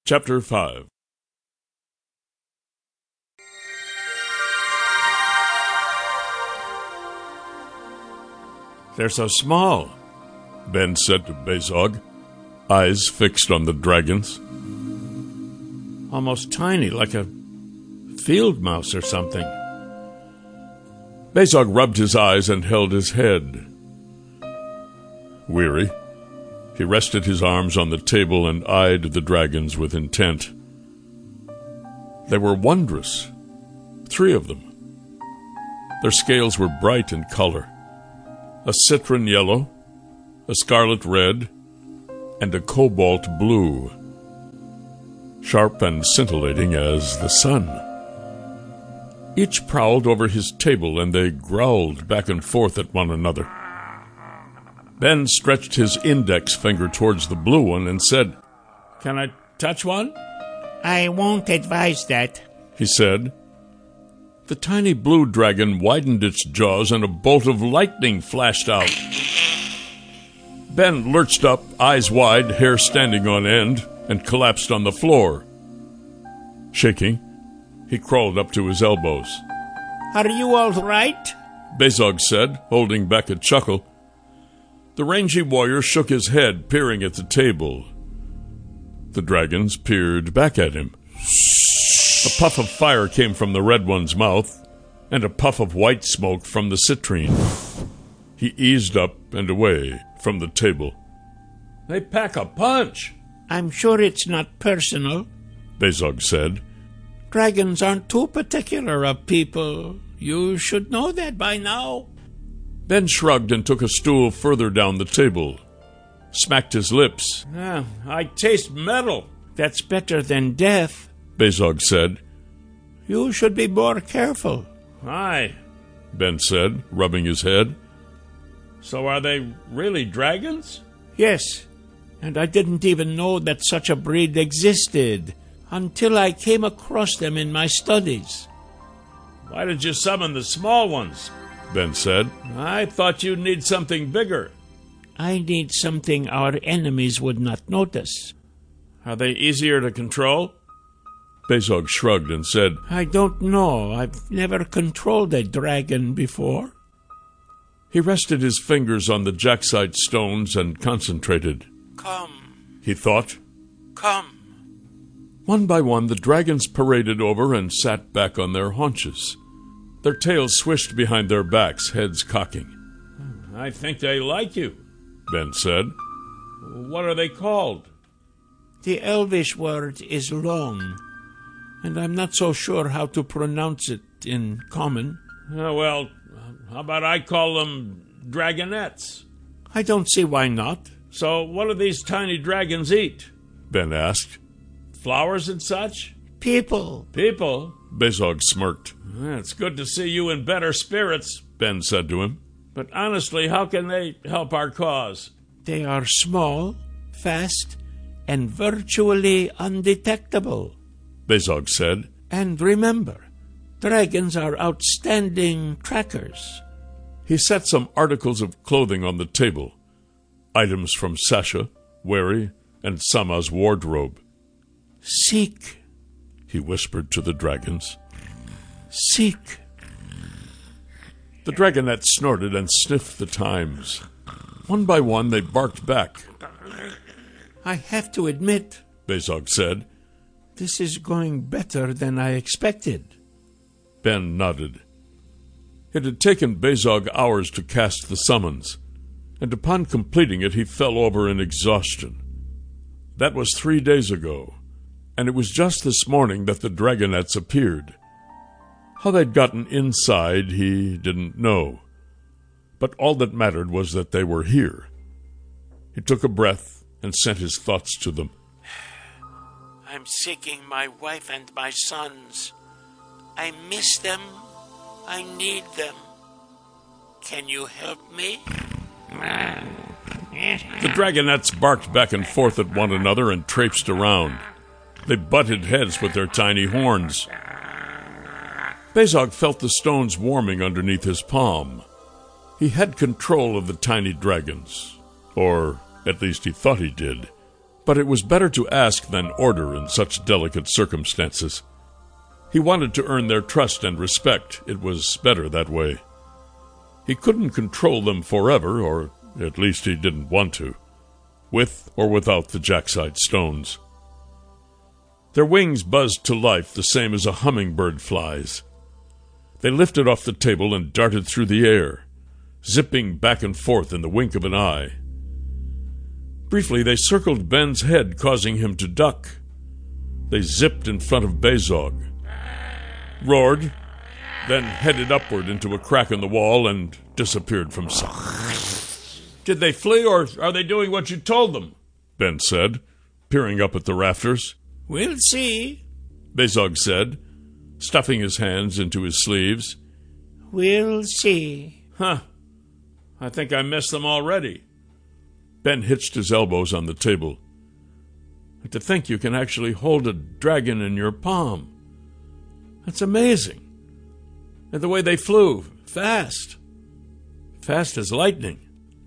Chapter 5. "They're so small," Ben said to Bezog, eyes fixed on the dragons. "Almost tiny, like a field mouse or something." Bezog rubbed his eyes and held his head. Weary, he rested his arms on the table and eyed the dragons with intent. They were wondrous, 3 of them. Their scales were bright in color, a citron yellow, a scarlet red, and a cobalt blue, sharp and scintillating as the sun. Each prowled over his table, and they growled back and forth at one another. Ben stretched his index finger towards the blue one and said, "Can I touch one?" "I won't advise that," he said. The tiny blue dragon widened its jaws, and a bolt of lightning flashed out. Ben lurched up, eyes wide, hair standing on end, and collapsed on the floor. Shaking, he crawled up to his elbows. "Are you all right?" Bezog said, holding back a chuckle. The rangy warrior shook his head, peering at the table. The dragons peered back at him. A puff of fire came from the red one's mouth, and a puff of white smoke from the citrine. He eased up and away from the table. "They pack a punch." "I'm sure it's not personal," Bezog said. "Dragons aren't too particular of people. You should know that by now." Ben shrugged and took a stool further down the table, smacked his lips. "I taste metal." "That's better than death," Bezog said. "You should be more careful." "Aye," Ben said, rubbing his head. "So are they really dragons?" "Yes, and I didn't even know that such a breed existed until I came across them in my studies." "Why did you summon the small ones?" Ben said. "I thought you'd need something bigger." "I need something our enemies would not notice." "Are they easier to control?" Bezog shrugged and said, "I don't know. I've never controlled a dragon before." He rested his fingers on the jacksite stones and concentrated. "Come," he thought. "come." One by one, the dragons paraded over and sat back on their haunches. Their tails swished behind their backs, heads cocking. "I think they like you," Ben said. "What are they called?" "The Elvish word is long, and I'm not so sure how to pronounce it in common." Well, how about I call them dragonettes?" "I don't see why not." "So what do these tiny dragons eat?" Ben asked. "Flowers and such?" "People." "People?" Bezog smirked. "It's good to see you in better spirits," Ben said to him. "But honestly, how can they help our cause?" "They are small, fast, and virtually undetectable," Bezog said. "And remember, dragons are outstanding trackers." He set some articles of clothing on the table, items from Sasha, Wary, and Sama's wardrobe. "Seek," he whispered to the dragons. "Seek." The dragonettes snorted and sniffed the times. One by one, they barked back. "I have to admit," Bezog said, "this is going better than I expected." Ben nodded. It had taken Bezog hours to cast the summons, and upon completing it, he fell over in exhaustion. That was 3 days ago, and it was just this morning that the dragonettes appeared. How they'd gotten inside, he didn't know. But all that mattered was that they were here. He took a breath and sent his thoughts to them. "I'm seeking my wife and my sons. I miss them. I need them. Can you help me?" The dragonettes barked back and forth at one another and traipsed around. They butted heads with their tiny horns. Bezog felt the stones warming underneath his palm. He had control of the tiny dragons, or at least he thought he did. But it was better to ask than order in such delicate circumstances. He wanted to earn their trust and respect. It was better that way. He couldn't control them forever, or at least he didn't want to, with or without the jackside stones. Their wings buzzed to life the same as a hummingbird flies. They lifted off the table and darted through the air, zipping back and forth in the wink of an eye. Briefly, they circled Ben's head, causing him to duck. They zipped in front of Bezog, roared, then headed upward into a crack in the wall and disappeared from sight. "Did they flee, or are they doing what you told them?" Ben said, peering up at the rafters. "We'll see," Bezog said, stuffing his hands into his sleeves. "We'll see." "Huh. I think I missed them already." Ben hitched his elbows on the table. "To think you can actually hold a dragon in your palm. That's amazing. And the way they flew, fast. Fast as lightning."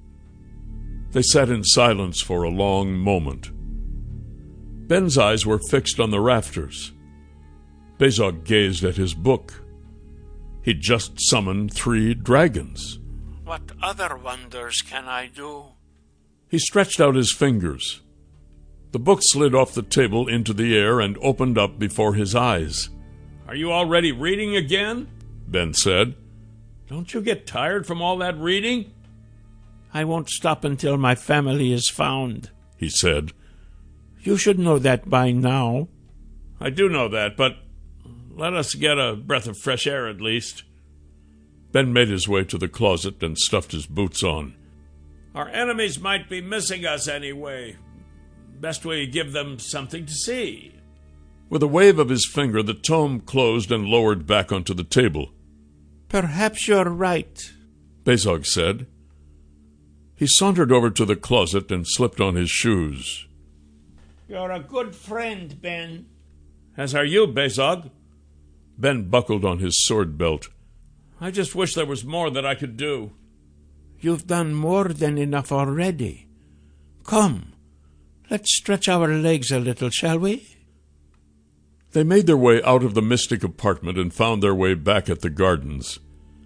They sat in silence for a long moment. Ben's eyes were fixed on the rafters. Bezog gazed at his book. He'd just summoned 3 dragons. "What other wonders can I do?" He stretched out his fingers. The book slid off the table into the air and opened up before his eyes. "Are you already reading again?" Ben said. "Don't you get tired from all that reading?" "I won't stop until my family is found," he said. "You should know that by now." "I do know that, but let us get a breath of fresh air at least." Ben made his way to the closet and stuffed his boots on. "Our enemies might be missing us anyway. Best we give them something to see." With a wave of his finger, the tome closed and lowered back onto the table. "Perhaps you're right," Bezog said. He sauntered over to the closet and slipped on his shoes. "You're a good friend, Ben." "As are you, Bezog." Ben buckled on his sword belt. "I just wish there was more that I could do." "You've done more than enough already. Come, let's stretch our legs a little, shall we?" They made their way out of the mystic apartment and found their way back at the gardens.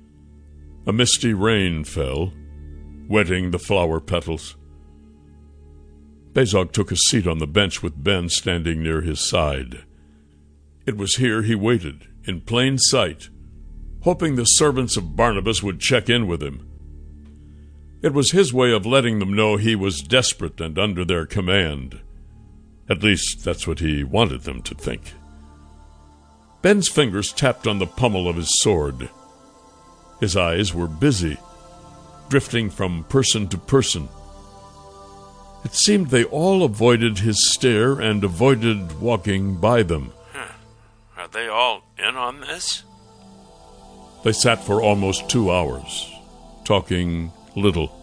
A misty rain fell, wetting the flower petals. Bezog took a seat on the bench with Ben standing near his side. It was here he waited, in plain sight, hoping the servants of Barnabas would check in with him. It was his way of letting them know he was desperate and under their command. At least that's what he wanted them to think. Ben's fingers tapped on the pommel of his sword. His eyes were busy, drifting from person to person. It seemed they all avoided his stare and avoided walking by them. Are they all in on this? They sat for almost 2 hours, talking little.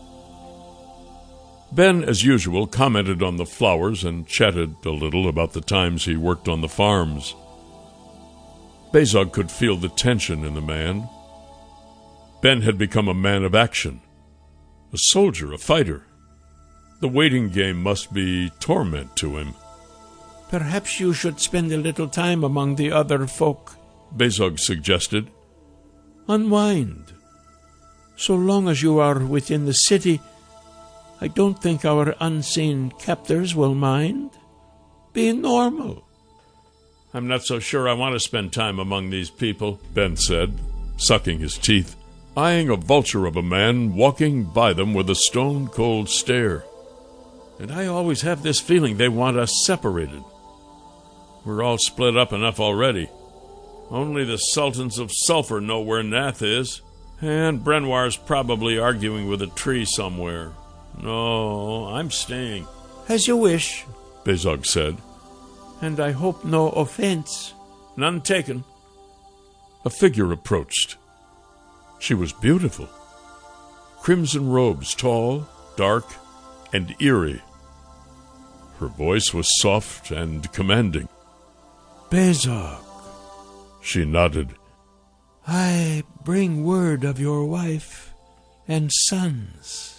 Ben, as usual, commented on the flowers and chatted a little about the times he worked on the farms. Bezog could feel the tension in the man. Ben had become a man of action, a soldier, a fighter. The waiting game must be torment to him. Perhaps you should spend a little time among the other folk, Bezog suggested. Unwind. So long as you are within the city, I don't think our unseen captors will mind. Be normal. I'm not so sure I want to spend time among these people, Ben said, sucking his teeth, eyeing a vulture of a man walking by them with a stone-cold stare. And I always have this feeling they want us separated. We're all split up enough already. Only the Sultans of Sulphur know where Nath is, and Brenoir's probably arguing with a tree somewhere. No, I'm staying. As you wish, Bezog said. And I hope no offense. None taken. A figure approached. She was beautiful. Crimson robes, tall, dark, and eerie. Her voice was soft and commanding. Bezog. She nodded. I bring word of your wife and sons.